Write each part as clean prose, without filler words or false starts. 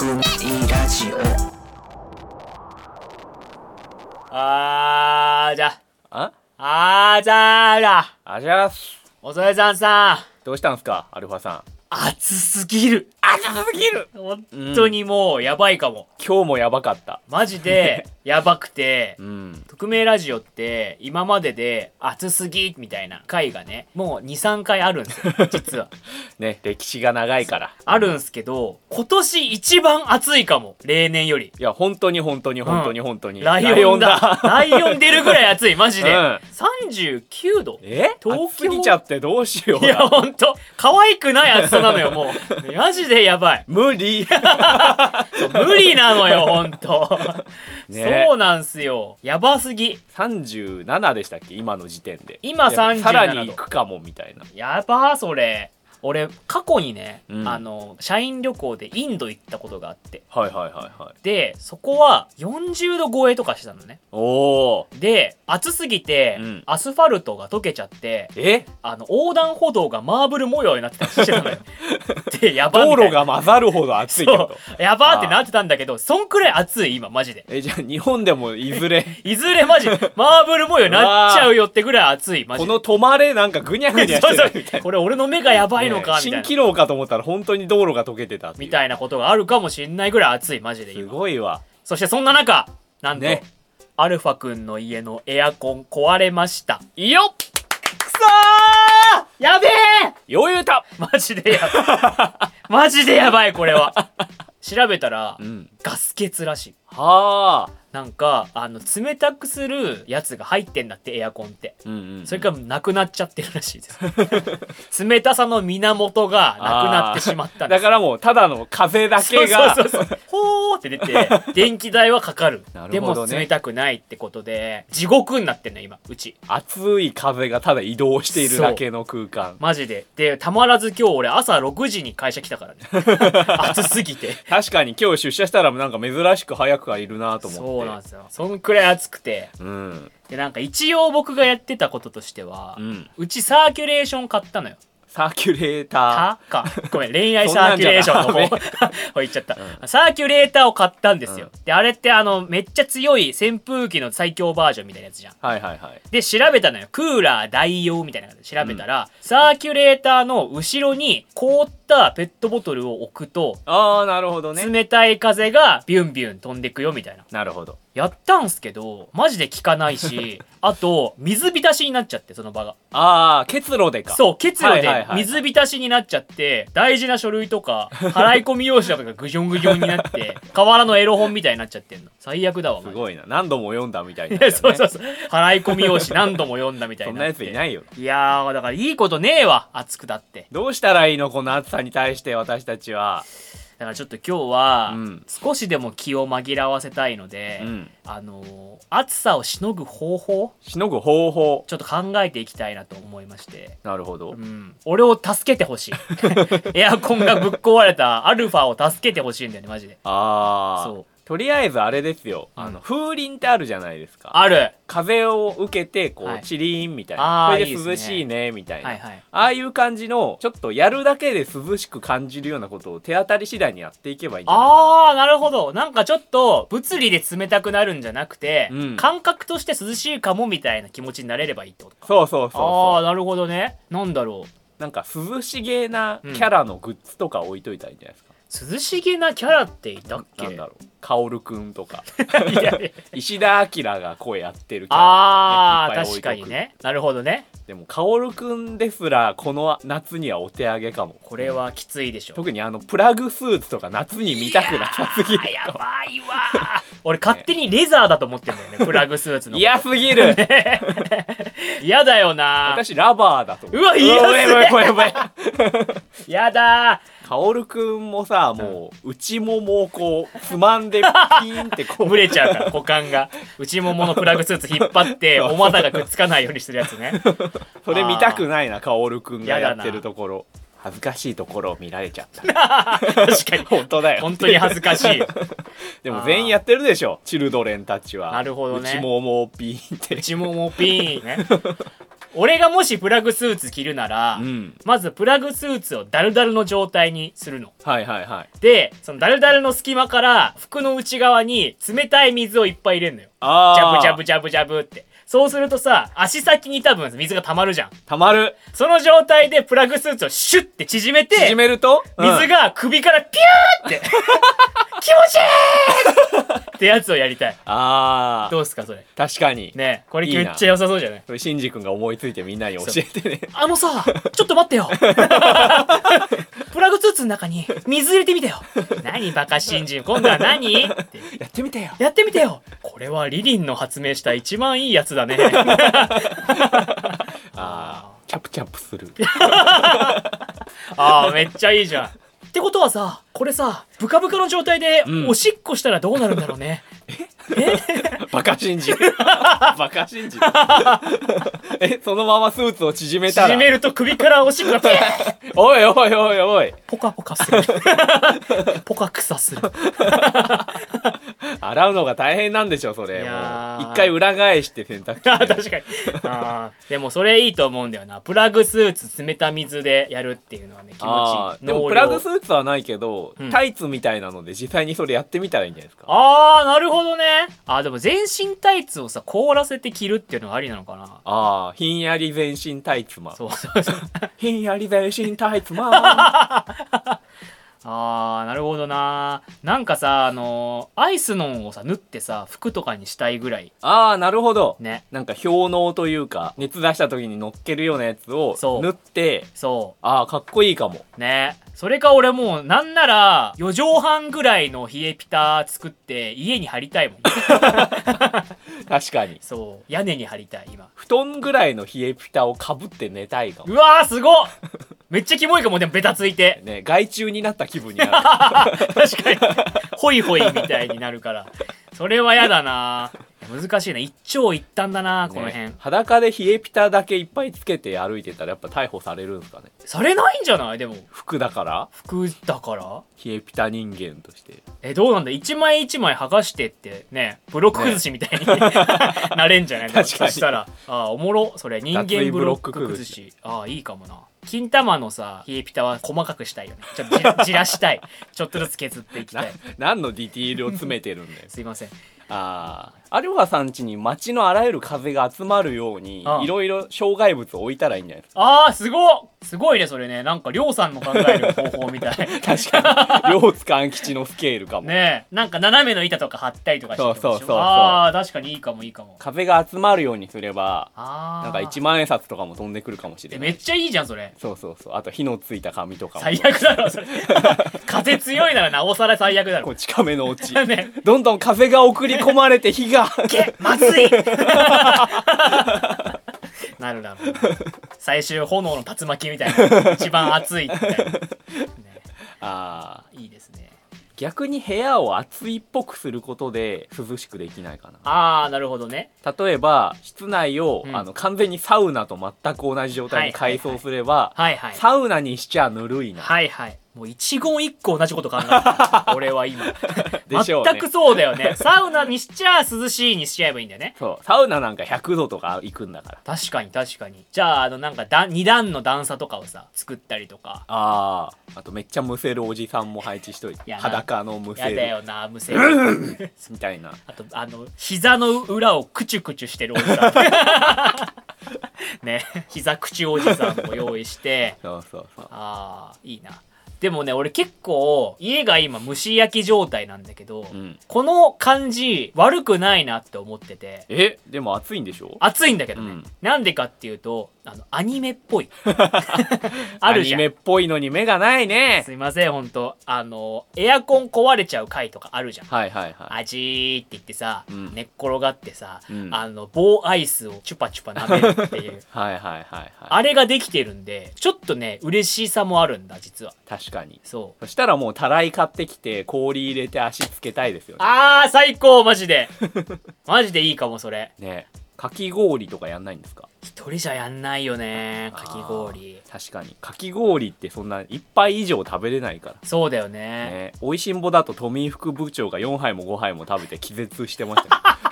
ラジオ。 じゃああじゃあじゃーす。 おそれさんさん、 どうしたんすかアルファさん。 暑すぎる。 暑すぎる。 本当にもうやばいかも。 今日もやばかった。 マジでやばくて匿名ラジオって今までで暑すぎみたいな回がね、もう 2,3 回あるんですよ実はね、歴史が長いからあるんすけど、今年一番暑いかも、例年より。 いや本当に本当にライオンだ。ライオン出るぐらい暑い、マジで、39度。 東京暑すぎちゃってどうしよう。 いやほんと可愛くない暑さなのよ、もうマジでやばい。 無理無理なのよほんとね、 そうなんすよ、やばすぎ。 37でしたっけ今の時点で。 今37度。 さらに行くかもみたいな。 やばーそれ。俺過去にね、社員旅行でインド行ったことがあって、でそこは40度超えとかしたのね。 おー。 で暑すぎて、アスファルトが溶けちゃって、横断歩道がマーブル模様になってたりしてたのよでやばみたいな、 道路が混ざるほど暑いけどやばーってなってたんだけど、そんくらい暑い今マジで。 じゃあ日本でもいずれいずれマジマーブル模様になっちゃうよってぐらい暑いマジで。 この止まれなんかぐにゃぐにゃしてるみたいなこれ俺の目がやばいのかみたいな、 蜃気楼かと思ったら本当に道路が溶けてたみたいなことがあるかもしんないぐらい暑いマジで今。 すごいわ。 そしてそんな中、なんと、 ね、 アルファくんの家のエアコン壊れました。 いいよっ。くそー、やべえ。 余裕た。 マジでやばいマジでやばいこれは調べたら、ガス欠らしい。 はあ。 なんか冷たくするやつが入ってんだって、エアコンって、それからなくなっちゃってるらしいです冷たさの源がなくなってしまったんです。 だからもうただの風だけがほーって出て電気代はかかるなるでほどね、 も冷たくないってことで地獄になってんの今うち。 熱い風がただ移動しているだけの空間。 マジで。でたまらず今日俺朝6時に会社来たからね暑すぎて。 確かに今日出社したらなんか珍しく早くはいるなと思って。 そうなんですよ、そんくらい暑くて、でなんか一応僕がやってたこととしては、うちサーキュレーション買ったのよ。 サーキュレーターごめん、恋愛サーキュレーションの方言っちゃった、サーキュレーターを買ったんですよ、であれってめっちゃ強い扇風機の最強バージョンみたいなやつじゃん。で調べたのよ、クーラー代用みたいな感じで調べたら、サーキュレーターの後ろに凍ったペットボトルを置くと、 なるほどね、 冷たい風がビュンビュン飛んでくよみたいな。 なるほど。 やったんすけどマジで効かないしあと水浸しになっちゃって、その場が。 結露でか。 そう、結露で水浸しになっちゃって、大事な書類とか払い込み用紙とかがぐじょんぐじょんになって河原のエロ本みたいになっちゃってんの。最悪だわ。 すごいな、何度も読んだみたいな、ね、 そう払い込み用紙何度も読んだみたいな。 そんなやついないよ。 いやーだからいいことねえわ、暑くだって。 どうしたらいいのこの暑さに対して私たちは。 だからちょっと今日は少しでも気を紛らわせたいので、暑さをしのぐ方法ちょっと考えていきたいなと思いまして。 なるほど、 俺を助けてほしいエアコンがぶっ壊れたアルファを助けてほしいんだよねマジで。そう、 とりあえずあれですよ、風鈴ってあるじゃないですか。 ある。 風を受けてこう、チリーンみたいな、それで涼しいねみたいな、ああいう感じのちょっとやるだけで涼しく感じるようなことを手当たり次第にやっていけばいいんじゃないかな。 なるほど。なんかちょっと物理で冷たくなるんじゃなくて、感覚として涼しいかもみたいな気持ちになれればいいってことか。そうなるほどね。なんだろう、 なんか涼しげなキャラのグッズとか置いといたらいいんじゃないですか。 涼しげなキャラっていたっけ。 なんだろう、カオルくんとか石田明が声やってるキャラ、 確かにね。なるほどね。 でもカオルくんですらこの夏にはお手上げかも。 これはきついでしょ。 特にプラグスーツとか夏に見たくなさすぎる。 やばいわ俺勝手にレザーだと思ってんだよねプラグスーツの。 嫌すぎる嫌だよな。 私ラバーだと思う。 うわ嫌すぎやだー。 カオルくんもさ、もう内ももをこうつまんでピーンってこうブレちゃうから股間が内もものプラグスーツ引っ張ってお股がくっつかないようにするやつねそれ見たくないな、カオルくんがやってるところ。恥ずかしいところを見られちゃった確かに本当だよ、 本当に恥ずかしいでも全員やってるでしょ、チルドレンたちは。 なるほどね。 内ももをピーンって内ももピーンね俺がもしプラグスーツ着るなら、うん、まずプラグスーツをダルダルの状態にするの。 はいはいはい。 で、そのダルダルの隙間から服の内側に冷たい水をいっぱい入れるのよ。ジャブジャブジャブジャブって。そうするとさ、足先に多分水が溜まるじゃん。 溜まる。 その状態でプラグスーツをシュッて縮めて、 縮めると、 水が首からピューって気持ちいいってやつをやりたい。 あどうすかそれ。 確かにね、これめっちゃ良さそうじゃない。 それシンジ君が思いついてみんなに教えてね。 さちょっと待ってよプラグスーツの中に水入れてみてよ。何バカシンジ、今度は何ってやってみてよ。 やってみてよ。これはリリンの発明した一番いいやつだね。 チャプチャプする。 めっちゃいいじゃん。ってことはさ、これさ、ブカブカの状態でおしっこしたらどうなるんだろうね。 バカ信じ。バカ信じ。そのままスーツを縮めたら。 縮めると首からおしっこがピーおいおいおいおい。 ポカポカする。ポカクサする。 洗うのが大変なんでしょそれ。もう一回裏返して洗濯機。 確かに。でもそれいいと思うんだよな。プラグスーツ冷た水でやるっていうのはね、気持ちいい。 でもプラグスーツはないけど、タイツみたいなので実際にそれやってみたらいいんじゃないですか。 なるほどね。でも全身タイツをさ凍らせて着るっていうのはありなのかな。 ひんやり全身タイツマン。 そうひんやり全身タイツマン。 なるほどな。なんかさアイスノンをさ縫ってさ服とかにしたいぐらい。 なるほどね。 なんか氷のうというか熱出した時に乗っけるようなやつを縫って、かっこいいかもね。それか俺もうなんなら4畳半ぐらいの冷えピタ作って家に貼りたいもん。 確かに。 そう屋根に貼りたい今。 布団ぐらいの冷えピタをかぶって寝たいかも。 うわーすごっ。めっちゃキモいかも。でもベタついてね、害虫になった気分になる。 確かにホイホイみたいになるから。それはやだな。難しいな。一長一短だな、この辺。 裸で冷えピタだけいっぱいつけて歩いてたらやっぱ逮捕されるんですかね。 されないんじゃない。でも服だから冷えピタ人間として。 どうなんだ。一枚一枚剥がしてってね、ブロック崩しみたいに、なれんじゃない。 確かに。 そしたらおもろ。それ人間ブロック崩し。いいかもな。金玉のさ冷えピタは細かくしたいよね。ちょっとじらしたい。ちょっとずつ削っていきたい。 何のディティールを詰めてるんだよ。 すいません。 アルファさん家に街のあらゆる風が集まるようにいろいろ障害物を置いたらいいんじゃないですか。 すごいねそれね。なんかりょうさんの考える方法みたい。 確かに両津勘吉のスケールかもね。なんか斜めの板とか貼ったりとかして。 そう確かにいいかも。 風が集まるようにすればなんか1万円札とかも飛んでくるかもしれない。 めっちゃいいじゃんそれ。 そうあと火のついた紙とかも。 最悪だろそれ。風強いならなおさら最悪だろ。 こう近めの落ち、ね、どんどん風が送り込まれて火がまずい。なるだろう。最終炎の竜巻みたいな。一番熱いみたいな、ね、いいですね。 逆に部屋を暑いっぽくすることで涼しくできないかな。なるほどね。 例えば室内を、完全にサウナと全く同じ状態に改装すれば、サウナにしちゃぬるいな。もう一言一個同じこと考えた。俺は今。でしょうね。全くそうだよね。サウナにしちゃ涼しいにしちゃえばいいんだよね。そう。サウナなんか100度とか行くんだから。 確かに。じゃあなんか2段の段差とかをさ作ったりとか。 あとめっちゃむせるおじさんも配置しといて。裸のむせる。 やだよなむせる。 みたいな。 あと膝の裏をクチュクチュしてるおじさん。ね、膝口おじさんも用意して。 そう。 いいな。でもね俺結構家が今蒸し焼き状態なんだけど、この感じ悪くないなって思ってて。 でも暑いんでしょ。 暑いんだけどね、なんでかっていうとアニメっぽい。あるじゃん。 アニメっぽいのに目がないね。 すいませんほんとエアコン壊れちゃう回とかあるじゃん。あじーって言ってさ、寝っ転がってさ、棒アイスをチュパチュパ舐めるっていう。あれができてるんでちょっとね嬉しさもあるんだ実は。 確かに。 そしたらもうたらい買ってきて氷入れて足つけたいですよね。 最高マジで。マジでいいかもそれね。かき氷とかやんないんですか。 一人じゃやんないよねかき氷。 確かにかき氷ってそんな1杯以上食べれないから。 そうだよね。 おいしんぼだと富井副部長が4杯も5杯も食べて気絶してましたね。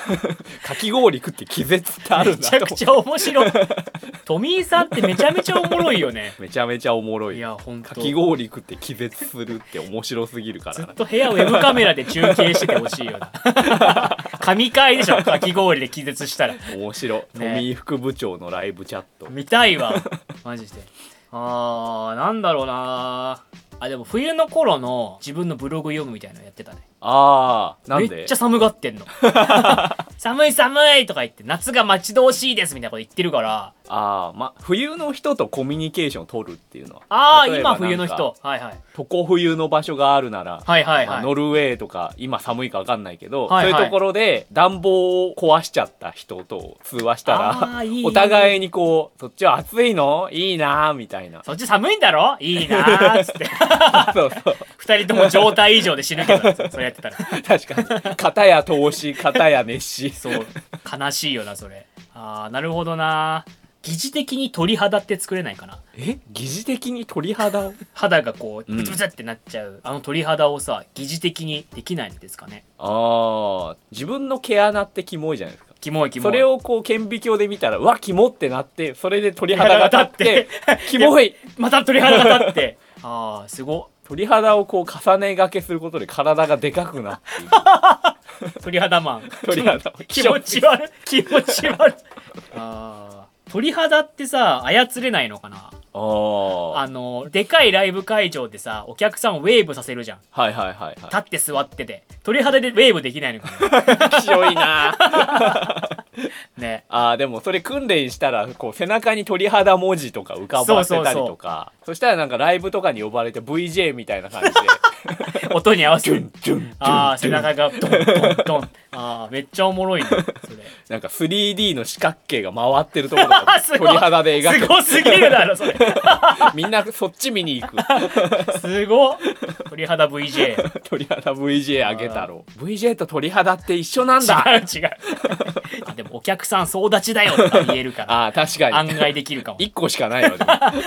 かき氷食って気絶ってあるんだ。 めちゃくちゃ面白い。トミーさんってめちゃめちゃおもろいよね。 めちゃめちゃおもろい。 いやほんとかき氷食って気絶するって面白すぎるからな。 ずっと部屋をウェブカメラで中継しててほしいよな。神回でしょ、かき氷で気絶したら。 面白い、ね、トミー副部長のライブチャット見たいわマジで。なんだろうなあ。でも冬の頃の自分のブログ読むみたいなのやってたね。 なんでめっちゃ寒がってんの。寒い寒いとか言って夏が待ち遠しいですみたいなこと言ってるから。 冬の人とコミュニケーションを取るっていうのは。 今冬の人。はいはい。 常冬の場所があるなら、 はいはいはい。 ノルウェーとか今寒いか分かんないけど、はいはい、そういうところで暖房を壊しちゃった人と通話したらお互いにこう、そっちは暑いのいいなみたいな、 そっち寒いんだろいいなっつってそうそう 2人とも状態以上で死ぬけどそれやってたら確かに片や投資片や熱視。 そう悲しいよなそれ。なるほどな。疑似的に鳥肌って作れないかな。 疑似的に鳥肌を肌がこうブツブツってなっちゃう、鳥肌をさ疑似的にできないんですかね。 自分の毛穴ってキモいじゃないですか。 キモいキモい。 それをこう顕微鏡で見たらうわキモってなって、それで鳥肌が立ってキモいまた鳥肌が立ってすごっ。 鳥肌をこう重ねがけすることで体がでかくなっている。 鳥肌マン。 鳥肌気持ち悪い気持ち悪い。鳥肌ってさ操れないのかな。でかいライブ会場でさお客さんをウェーブさせるじゃん。 はいはいはい、はい、 立って座ってて鳥肌でウェーブできないのかな。 きしょいなね。 でもそれ訓練したらこう背中に鳥肌文字とか浮かばせたりとか、そしたらなんかライブとかに呼ばれて VJ みたいな感じで音に合わせて背中がドンドンドン。めっちゃおもろいねそれ。 なんか 3D の四角形が回ってるところが鳥肌で描く。 すごすぎるだろそれ。 みんなそっち見に行く。 すごっ。鳥肌 VJ。 鳥肌 VJ あげたろ。VJ と鳥肌って一緒なんだ。 違うでもお客さん総立ちだよとか言えるから確かに案外できるかも。 1個しかないよね。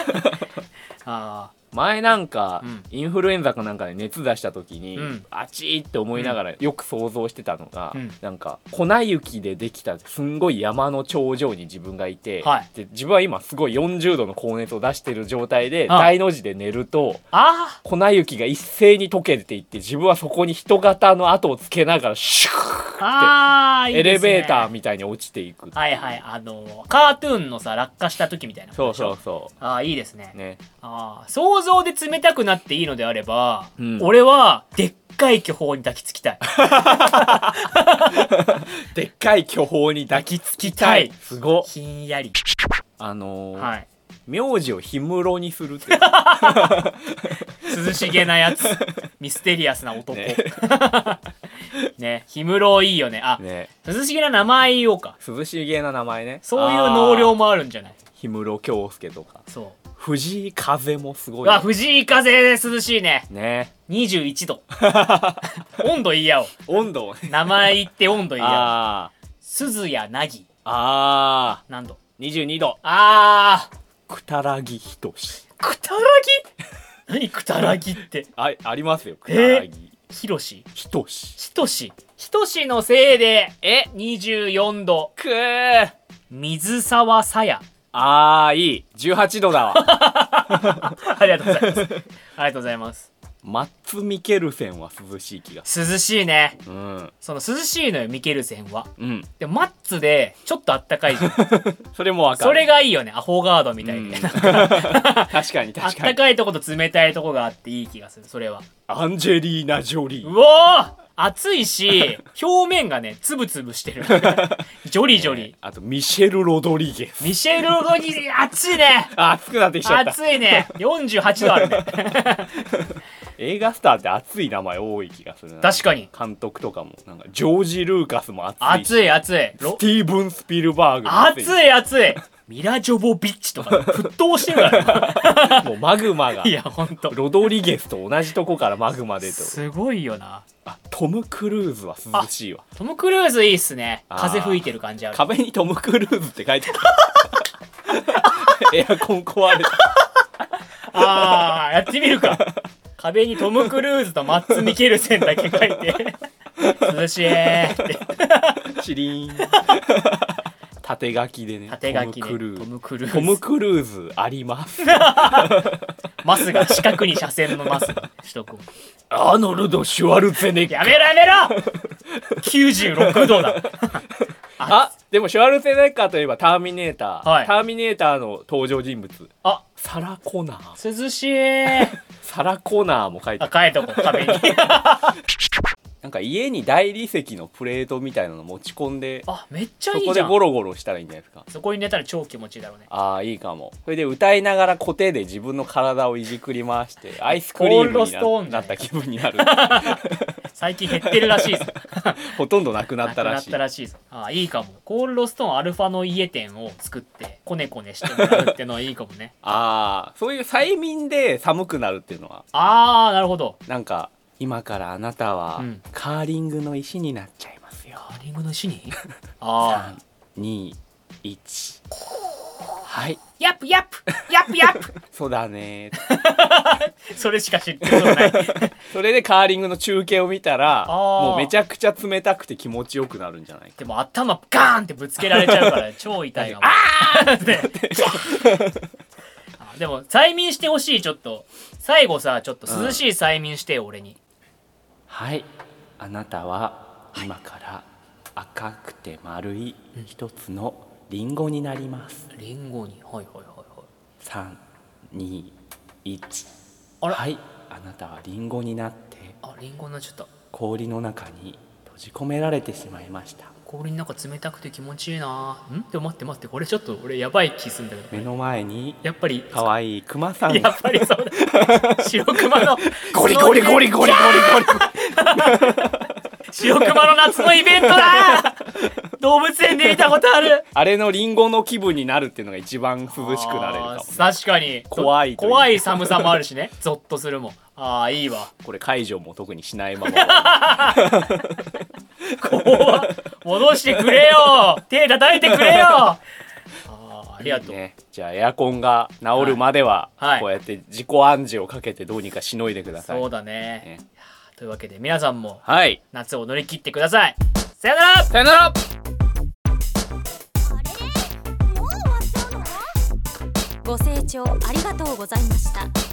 前なんか、インフルエンザかなんかで熱出した時に、あちーって思いながらよく想像してたのが、なんか粉雪でできたすんごい山の頂上に自分がいて、で自分は今すごい40度の高熱を出してる状態で大の字で寝ると粉雪が一斉に溶けていって、自分はそこに人型の跡をつけながらシューってエレベーターみたいに落ちていく。 はいはい、カートゥーンのさ落下した時みたいな。 そういいですね。 想像で冷たくなっていいのであれば、俺はでっかい巨峰に抱きつきたい。 でっかい巨峰に抱きつきたい。すごっ。 ひんやり。 名字を氷室にするって涼しげなやつ。ミステリアスな男ね。氷室いいよね。涼しげな名前言おうか。 涼しげな名前ね。 そういう能量もあるんじゃない。 氷室京介とか。 そう。 藤井風もすごい。 藤井風涼しいね。21度。温度言い合おう。 温度名前言って温度言い合おう。鈴谷凪。何度 ?22 度。くたらぎひとし。 くたらぎ何くたらぎって。 ありますよ。くたらぎ。 ひろし。 ひとし。 ひとし。ひとしのせいで、24度。水沢さや。 いい。18度だわ。 ありがとうございます。ありがとうございます。 マッツ・ミケルセンは涼しい気がする。 涼しいね。その涼しいのよ、ミケルセンは。でもマッツでちょっとあったかいじゃん。 それもわかる。 それがいいよね。アホガードみたいに。 確かにあったかいとこと冷たいとこがあっていい気がする。それは。 アンジェリーナ・ジョリー。 うわー熱いし、表面がね、つぶつぶしてる。ジョリジョリ。 あと、ミシェル・ロドリゲス。 ミシェル・ロドリゲス、熱いね。 熱くなってきちゃった。 熱いね。48度あるね。 映画スターって熱い名前多い気がするな。 確かに。 監督とかも。なんか、ジョージ・ルーカスも熱い。 熱い、熱い。 スティーブン・スピルバーグも熱い、熱い。ミラ・ジョボビッチとか沸騰してるからもうマグマが。 いや、ほんと。 ロドリゲスと同じとこからマグマでと。 すごいよな。 トム・クルーズは涼しいわ。 トム・クルーズいいっすね。風吹いてる感じある。 壁にトム・クルーズって書いてある。エアコン壊れた。 やってみるか。壁にトム・クルーズとマッツ・ミケルセンだけ書いて涼涼しいってチリーン縦書きでね、 縦書きでトム・クルーズありますマスが四角に車線のマス取得をアーノルド・シュワルツェネッガー。 やめろ96度だあ、でもシュワルツェネッガーといえばターミネーター、ターミネーターの登場人物、サラ・コナー。 涼しいサラ・コナーも書いて書いとこう壁になんか家に大理石のプレートみたいなの持ち込んで、 めっちゃいいじゃん。 そこでゴロゴロしたらいいんじゃないですか。 そこに寝たら超気持ちいいだろうね。 いいかも。それで歌いながらコテで自分の体をいじくり回してアイスクリームに なった気分になる最近減ってるらしいぞほとんどなくなったらしいぞ。いいかも。コールドストーンアルファの家店を作ってコネコネしてもらうってのはいいかもねそういう催眠で寒くなるっていうのはなるほど。 なんか今からあなたはカーリングの石になっちゃいますよ。 カーリングの石に 3、2、1はい。 ヤップそうだねそれしか知ってることないそれでカーリングの中継を見たらもうめちゃくちゃ冷たくて気持ちよくなるんじゃないか。 でも頭ガーンってぶつけられちゃうから超痛いかもでも催眠してほしい。ちょっと最後さ、ちょっと涼しい催眠してよ、俺に。 はい、あなたは今から赤くて丸い一つのリンゴになります。 リンゴに、 3、2、1はい、あなたはリンゴになってリンゴになっちゃった。 氷の中に閉じ込められてしまいました。 氷の中冷たくて気持ちいいな。でも待って、これちょっと俺やばい気すんだけど。 目の前にやっぱり可愛いクマさん。 やっぱりそうだ白クマのゴリゴリ白クマの夏のイベントだ動物園で見たことある。 あれのリンゴの気分になるっていうのが一番涼しくなれるかも。 確かに怖い寒さもあるしねゾッとするもん。いいわ。 これ解除も特にしないまま怖っ。戻してくれよ手叩いてくれよありがとうね。 じゃあエアコンが治るまではこうやって自己暗示をかけてどうにかしのいでください。 そうだね。というわけで皆さんも夏を乗り切ってください。さよなら。 さよなら。 ご清聴ありがとうございました。